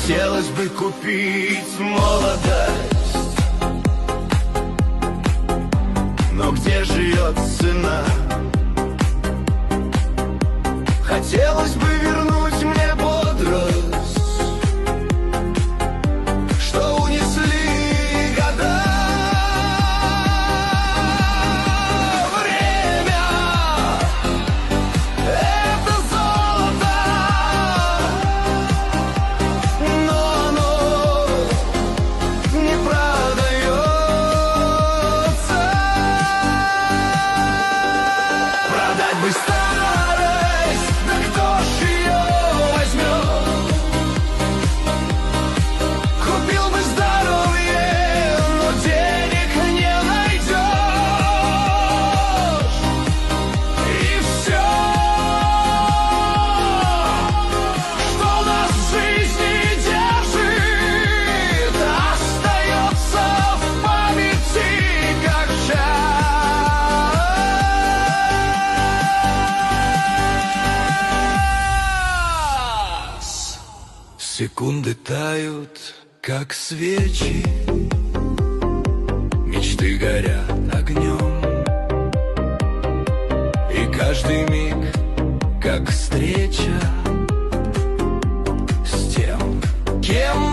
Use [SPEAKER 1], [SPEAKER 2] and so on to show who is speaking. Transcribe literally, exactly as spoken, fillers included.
[SPEAKER 1] Хотелось бы купить молодость, но где живет цена? Хотелось бы вернуть мне бодрость, что унесли года. Время — это золото, но оно не продается. Продать бы старость, да кто ж ее возьмет? Купил бы здоровье, но денег не найдешь. И все, что нас в жизни держит, остается в памяти как час. Секунды тают, как свечи, мечты горят огнем, и каждый миг, как встреча с тем, кем